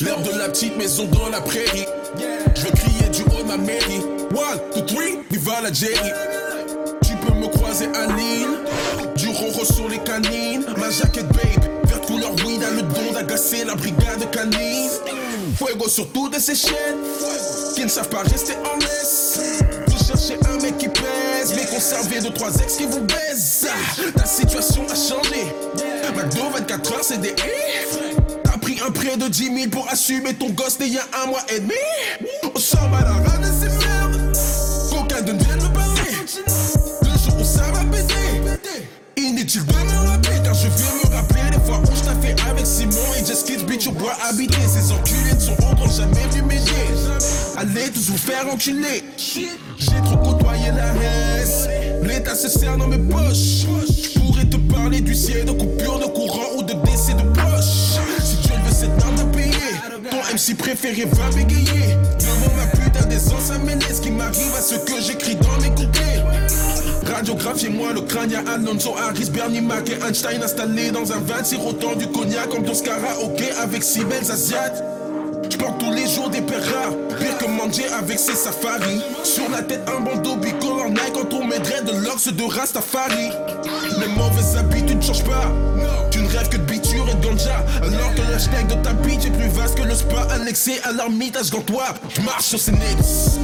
L'herbe de la petite maison dans la prairie. Je veux crier du haut de ma mairie. 1, 2, 3, viva la Jerry. Tu peux me croiser à Lille. Du roro sur les canines. Ma jaquette babe, verte couleur weed a le don d'agacer la brigade canine. Fuego sur toutes ces chaînes qui ne savent pas rester en laisse. Vous cherchez un mec qui pèse, mais conservez 2-3 ex qui vous baisent. Ta situation a changé. McDo 24 heures c'est des T'as pris un prêt de 10 000 pour assumer ton gosse d'il y a 1 mois et demi. On s'en bat la rade de ces merdes. Qu'aucun de ne vienne me parler. Le jour où ça va péter, inutile de me rappeler, car je viens me rappeler les fois où je t'ai fait avec Simon et Just Kids, bitch au bois habité. Ces enculés ne sont autres jamais vus m'aider. Allez tous vous faire enculer. J'ai trop côtoyé la haisse. L'état se serre dans mes poches. Je pourrais te parler du ciel, de coupure de courant ou de décès de poche. Si Dieu veut cette arme à payer, ton MC préféré va bégayer. Devant ma putain d'essence à mêler ce qui m'arrive à ce que j'écris dans mes couplets. Radiographiez-moi le crâne, y'a Alonso, Harris, Bernie Mac et Einstein installés dans un van, sirotant du cognac, ambiance karaoké avec 6 belles asiates. J'porte tous les jours des paires rares, pire que manger avec ses safaris. Sur la tête un bandeau bicolore Nike, quand on m'aiderait de l'ox de Rastafari. Les mauvaises habitudes ne changent pas, tu ne rêves que de biture et de ganja. Alors que le hashtag de ta bitch est plus vaste que le spa annexé à l'ermitage gantois. J'marche sur ces nets.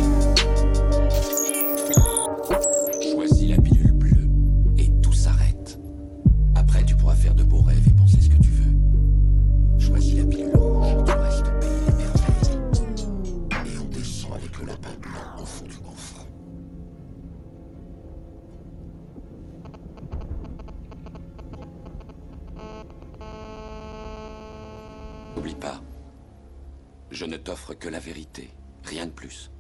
Choisis la pilule bleue et tout s'arrête. Après, tu pourras faire de beaux rêves et penser ce que tu veux. Choisis la pilule rouge, tu restes au pays des merveilles. Et on descend avec le lapin blanc au fond du gouffre. N'oublie pas, je ne t'offre que la vérité, rien de plus.